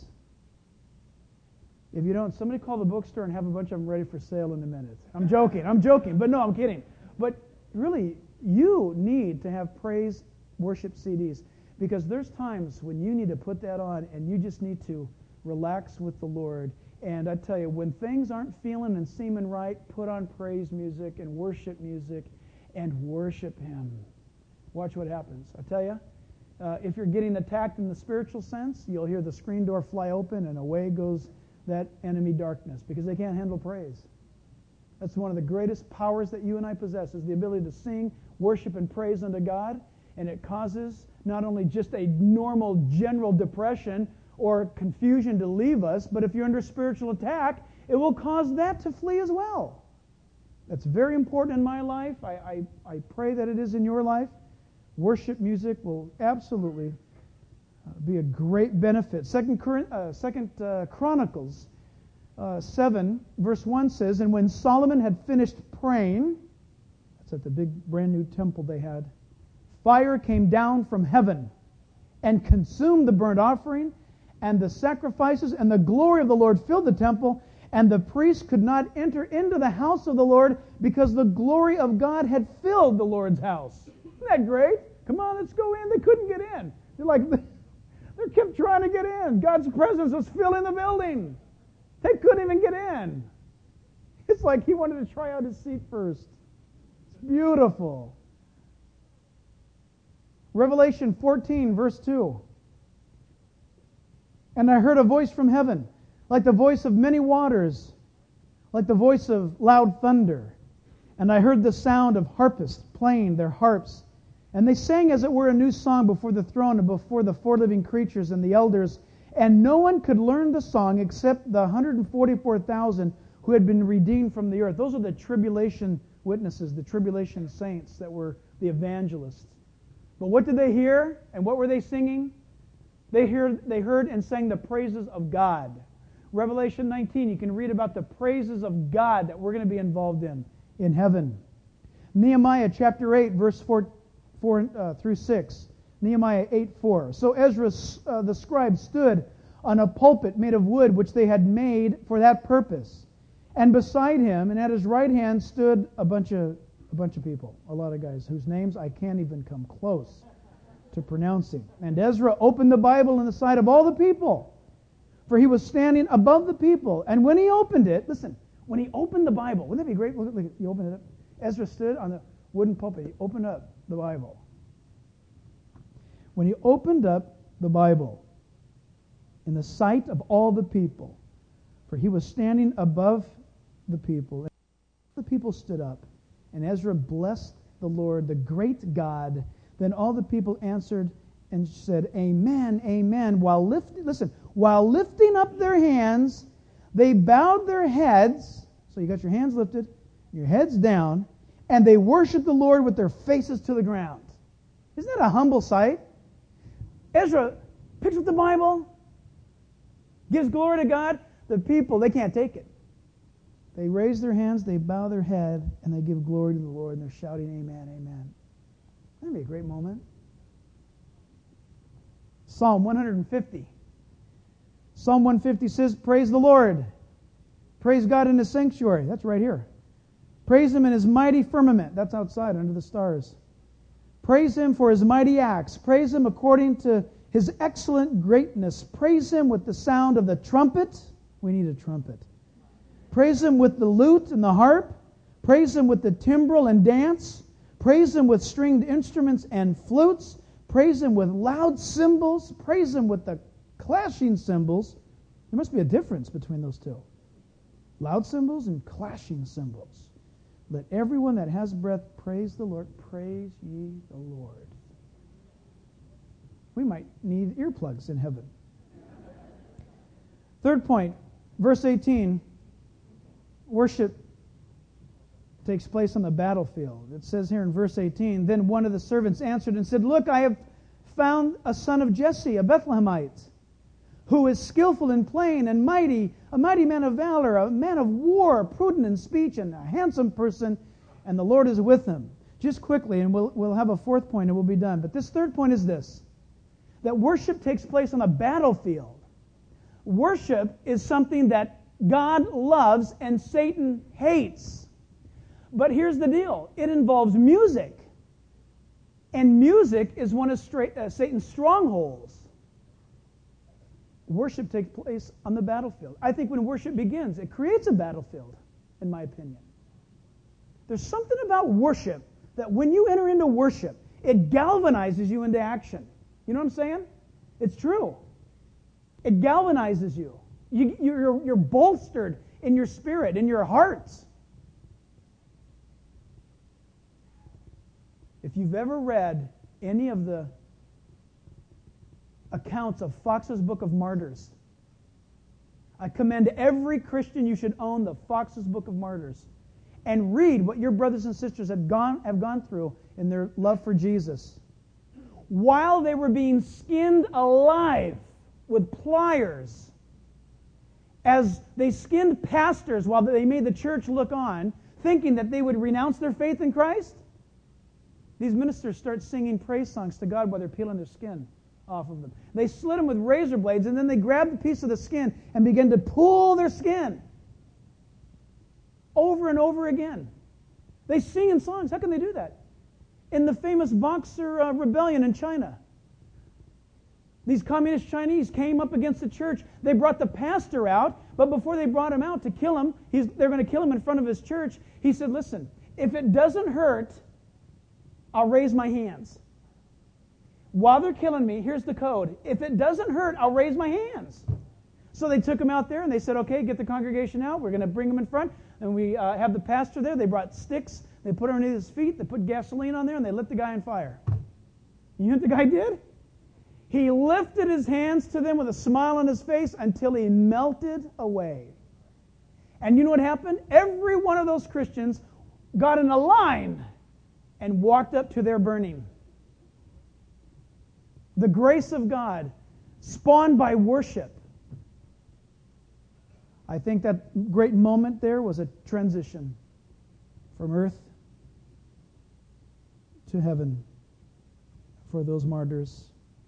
If you don't, somebody call the bookstore and have a bunch of them ready for sale in a minute. I'm joking. I'm joking. But no, I'm kidding. But really, you need to have praise worship C Ds, because there's times when you need to put that on and you just need to relax with the Lord. And I tell you, when things aren't feeling and seeming right, put on praise music and worship music and worship Him. Watch what happens. I tell you, uh, if you're getting attacked in the spiritual sense, you'll hear the screen door fly open and away goes that enemy darkness, because they can't handle praise. That's one of the greatest powers that you and I possess, is the ability to sing, worship, and praise unto God. And it causes not only just a normal general depression or confusion to leave us, but if you're under spiritual attack, it will cause that to flee as well. That's very important in my life. I, I, I pray that it is in your life. Worship music will absolutely uh, be a great benefit. Second, uh, Second uh, Chronicles uh, seven, verse one says, "And when Solomon had finished praying," that's at the big brand new temple they had, "fire came down from heaven and consumed the burnt offering and the sacrifices, and the glory of the Lord filled the temple, and the priests could not enter into the house of the Lord because the glory of God had filled the Lord's house." Isn't that great? Come on, let's go in. They couldn't get in. They're like, they kept trying to get in. God's presence was filling the building. They couldn't even get in. It's like He wanted to try out His seat first. It's beautiful. Revelation fourteen, verse two. "And I heard a voice from heaven, like the voice of many waters, like the voice of loud thunder. And I heard the sound of harpists playing their harps. And they sang as it were a new song before the throne and before the four living creatures and the elders. And no one could learn the song except the one hundred forty-four thousand who had been redeemed from the earth." Those are the tribulation witnesses, the tribulation saints that were the evangelists. But what did they hear? And what were they singing? They heard, they heard and sang the praises of God. Revelation nineteen, you can read about the praises of God that we're going to be involved in, in heaven. Nehemiah chapter eight, verse four, four uh, through six. Nehemiah eight four. "So Ezra uh, the scribe stood on a pulpit made of wood which they had made for that purpose. And beside him and at his right hand stood a bunch of a bunch of people, a lot of guys whose names I can't even come close to pronouncing. And Ezra opened the Bible in the sight of all the people, for he was standing above the people. And when he opened it," listen, when he opened the Bible, wouldn't that be great? Look, look, he opened it up. Ezra stood on the wooden pulpit. He opened up the Bible. When he opened up the Bible in the sight of all the people, for he was standing above the people, and the people stood up, and Ezra blessed the Lord, the great God. Then all the people answered and said, "Amen, amen." While lifting, listen, while lifting up their hands, they bowed their heads. So you got your hands lifted, your heads down, and they worshiped the Lord with their faces to the ground. Isn't that a humble sight? Ezra picks up the Bible, gives glory to God. The people, they can't take it. They raise their hands, they bow their head, and they give glory to the Lord, and they're shouting, amen, amen. That'd be a great moment. Psalm one fifty. Psalm one fifty says, praise the Lord. Praise God in His sanctuary. That's right here. Praise Him in His mighty firmament. That's outside under the stars. Praise Him for His mighty acts. Praise Him according to His excellent greatness. Praise Him with the sound of the trumpet. We need a trumpet. Praise Him with the lute and the harp. Praise Him with the timbrel and dance. Praise Him with stringed instruments and flutes. Praise Him with loud cymbals. Praise Him with the clashing cymbals. There must be a difference between those two. Loud cymbals and clashing cymbals. Let everyone that has breath praise the Lord. Praise ye the Lord. We might need earplugs in heaven. Third point, verse eighteen. Worship takes place on the battlefield. It says here in verse eighteen, then one of the servants answered and said, look, I have found a son of Jesse, a Bethlehemite, who is skillful in playing and mighty, a mighty man of valor, a man of war, prudent in speech, and a handsome person, and the Lord is with him. Just quickly, and we'll, we'll have a fourth point and we'll be done. But this third point is this, that worship takes place on a battlefield. Worship is something that God loves and Satan hates. But here's the deal. It involves music. And music is one of straight, uh, Satan's strongholds. Worship takes place on the battlefield. I think when worship begins, it creates a battlefield, in my opinion. There's something about worship that when you enter into worship, it galvanizes you into action. You know what I'm saying? It's true. It galvanizes you. You, you're, you're bolstered in your spirit, in your hearts. If you've ever read any of the accounts of Fox's Book of Martyrs, I commend every Christian you should own the Fox's Book of Martyrs and read what your brothers and sisters have gone, have gone through in their love for Jesus. While they were being skinned alive with pliers, as they skinned pastors while they made the church look on, thinking that they would renounce their faith in Christ, these ministers start singing praise songs to God while they're peeling their skin off of them. They slit them with razor blades, and then they grabbed a piece of the skin and began to pull their skin over and over again. They sing in songs. How can they do that? In the famous Boxer uh, rebellion in China, these communist Chinese came up against the church. They brought the pastor out, but before they brought him out to kill him, he's, they're going to kill him in front of his church. He said, listen, if it doesn't hurt, I'll raise my hands. While they're killing me, here's the code. If it doesn't hurt, I'll raise my hands. So they took him out there and they said, okay, get the congregation out. We're going to bring him in front. And we uh, have the pastor there. They brought sticks. They put underneath his feet. They put gasoline on there and they lit the guy on fire. You know what the guy did? He lifted his hands to them with a smile on his face until he melted away. And you know what happened? Every one of those Christians got in a line and walked up to their burning. The grace of God, spawned by worship. I think that great moment there was a transition from earth to heaven for those martyrs.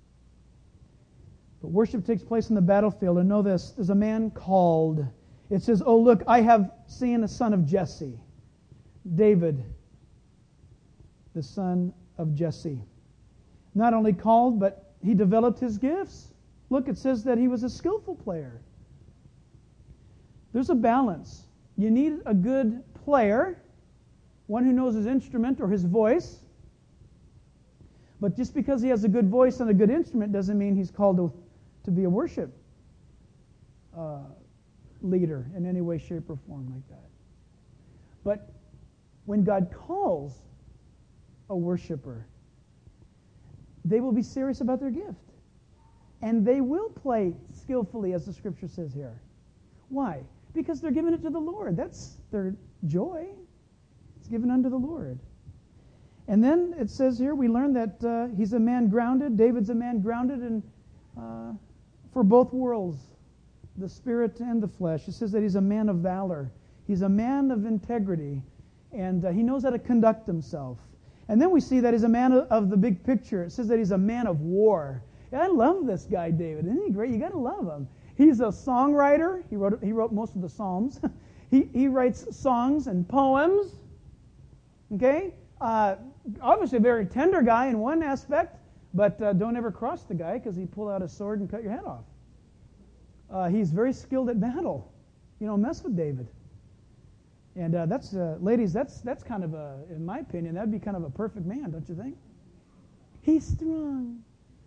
But worship takes place in the battlefield. And know this, there's a man called. It says, oh, look, I have seen a son of Jesse. David, the son of Jesse. Not only called, but he developed his gifts. Look, it says that he was a skillful player. There's a balance. You need a good player, one who knows his instrument or his voice. But just because he has a good voice and a good instrument doesn't mean he's called to, to be a worship uh, leader in any way, shape, or form like that. But when God calls a worshiper, they will be serious about their gift. And they will play skillfully, as the Scripture says here. Why? Because they're giving it to the Lord. That's their joy. It's given unto the Lord. And then it says here, we learn that uh, he's a man grounded. David's a man grounded in, uh, for both worlds, the spirit and the flesh. It says that he's a man of valor. He's a man of integrity. And uh, he knows how to conduct himself. And then we see that he's a man of, of the big picture. It says that he's a man of war. I love this guy, David. Isn't he great? You got to love him. He's a songwriter. He wrote he wrote most of the Psalms. he he writes songs and poems. Okay, uh, obviously a very tender guy in one aspect, but uh, don't ever cross the guy because he pull out a sword and cut your head off. Uh, he's very skilled at battle. You know, mess with David. And uh, that's uh, ladies. That's that's kind of a, in my opinion, that'd be kind of a perfect man, don't you think? He's strong.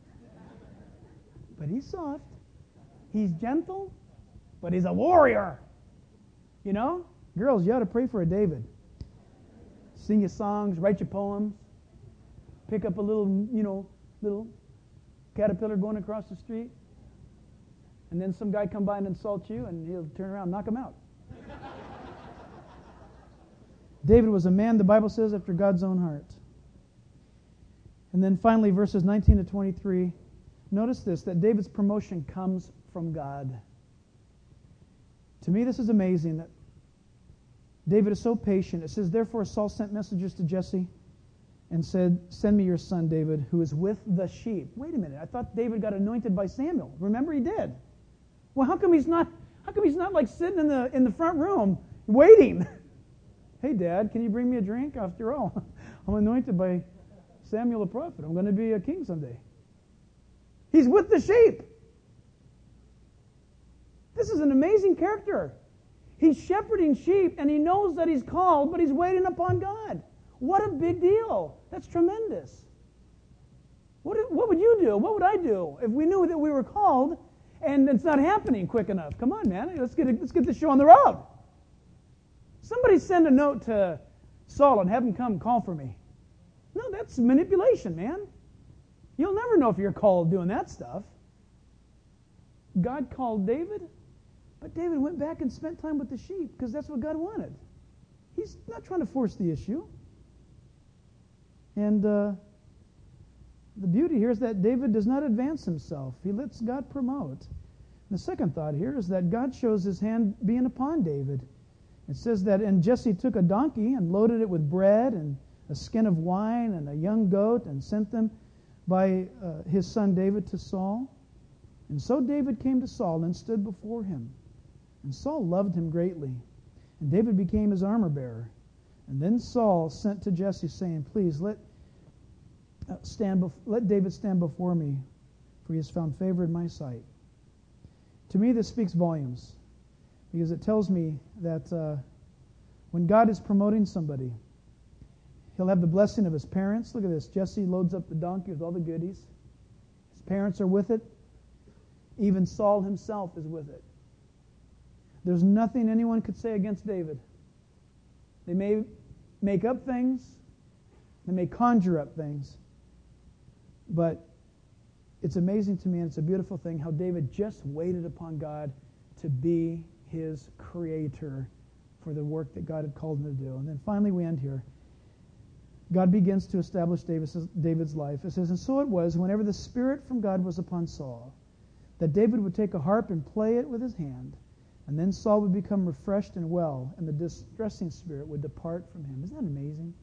But he's soft. He's gentle, but he's a warrior. You know? Girls, you ought to pray for a David. Sing your songs, write your poems, pick up a little, you know, little caterpillar going across the street, and then some guy come by and insult you, and he'll turn around and knock him out. David was a man, the Bible says, after God's own heart. And then finally, verses nineteen to twenty-three, notice this, that David's promotion comes from God. To me, this is amazing that David is so patient. It says, therefore Saul sent messengers to Jesse and said, send me your son David, who is with the sheep. Wait a minute, I thought David got anointed by Samuel. Remember, he did. Well, how come he's not, how come he's not like sitting in the in the front room waiting? Hey, Dad, can you bring me a drink? After all, I'm anointed by Samuel the prophet. I'm going to be a king someday. He's with the sheep. This is an amazing character. He's shepherding sheep, and he knows that he's called, but he's waiting upon God. What a big deal. That's tremendous. What, what would you do? What would I do if we knew that we were called and it's not happening quick enough? Come on, man. Let's get, a, let's get the show on the road. Somebody send a note to Saul and have him come call for me. No, that's manipulation, man. You'll never know if you're called doing that stuff. God called David, but David went back and spent time with the sheep because that's what God wanted. He's not trying to force the issue. And uh, the beauty here is that David does not advance himself. He lets God promote. And the second thought here is that God shows his hand being upon David. It says that, and Jesse took a donkey and loaded it with bread and a skin of wine and a young goat and sent them by uh, his son David to Saul. And so David came to Saul and stood before him. And Saul loved him greatly. And David became his armor bearer. And then Saul sent to Jesse, saying, please let uh, stand bef- let David stand before me, for he has found favor in my sight. To me, this speaks volumes, because it tells me that uh, when God is promoting somebody, he'll have the blessing of his parents. Look at this. Jesse loads up the donkey with all the goodies. His parents are with it. Even Saul himself is with it. There's nothing anyone could say against David. They may make up things. They may conjure up things. But it's amazing to me, and it's a beautiful thing, how David just waited upon God to be his creator for the work that God had called him to do. And then finally we end here. God begins to establish David's, David's life. It says, and so it was, whenever the Spirit from God was upon Saul, that David would take a harp and play it with his hand, and then Saul would become refreshed and well, and the distressing spirit would depart from him. Isn't that amazing?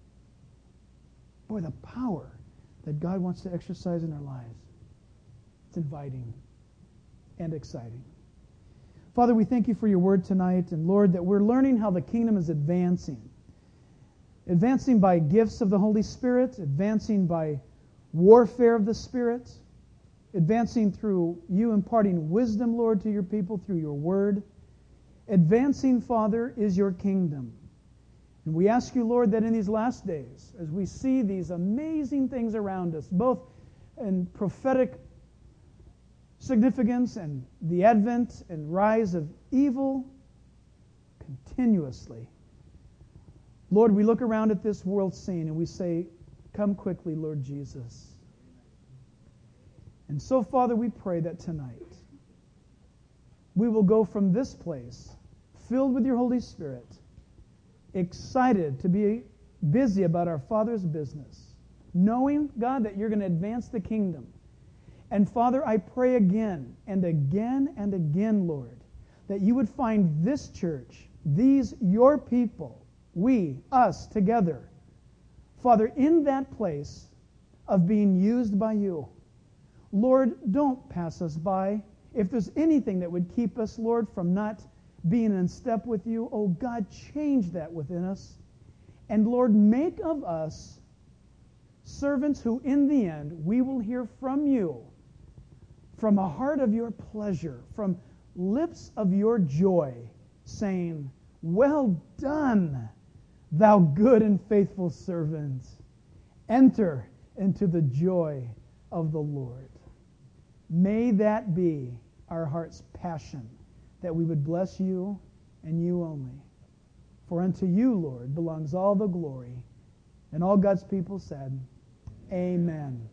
Boy, the power that God wants to exercise in our lives. It's inviting and exciting. Father, we thank you for your word tonight, and Lord, that we're learning how the kingdom is advancing. Advancing by gifts of the Holy Spirit, advancing by warfare of the Spirit, advancing through you imparting wisdom, Lord, to your people through your word. Advancing, Father, is your kingdom. And we ask you, Lord, that in these last days, as we see these amazing things around us, both in prophetic significance and the advent and rise of evil continuously, Lord, we look around at this world scene and we say, come quickly, Lord Jesus. And so, Father, we pray that tonight we will go from this place filled with your Holy Spirit, excited to be busy about our Father's business, knowing, God, that you're going to advance the kingdom. And Father, I pray again and again and again, Lord, that you would find this church, these your people, we, us, together, Father, in that place of being used by you. Lord, don't pass us by. If there's anything that would keep us, Lord, from not being in step with you, oh God, change that within us. And Lord, make of us servants who in the end we will hear from you, from a heart of your pleasure, from lips of your joy, saying, well done, thou good and faithful servant. Enter into the joy of the Lord. May that be our heart's passion, that we would bless you and you only. For unto you, Lord, belongs all the glory. And all God's people said, amen.